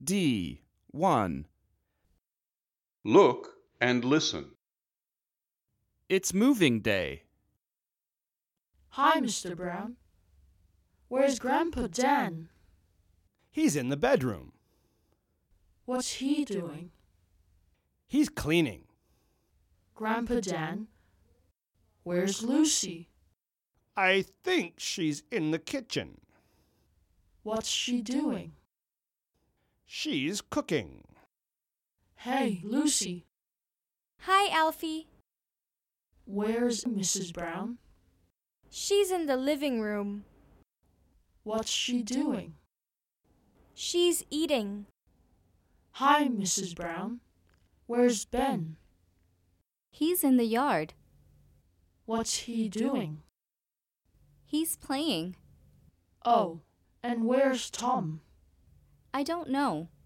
D. 1. Look and listen. It's moving day. Hi, Mr. Brown. Where's Grandpa Dan? He's in the bedroom. What's he doing? He's cleaning. Grandpa Dan, where's Lucy? I think she's in the kitchen. What's she doing? She's cooking. Hey, Lucy, Hi, Alfie. where's Mrs. Brown? She's in the living room. What's she doing? She's eating. Hi, Mrs. Brown. Where's Ben? He's in the yard. What's he doing? He's playing. Oh, and where's Tom? I don't know.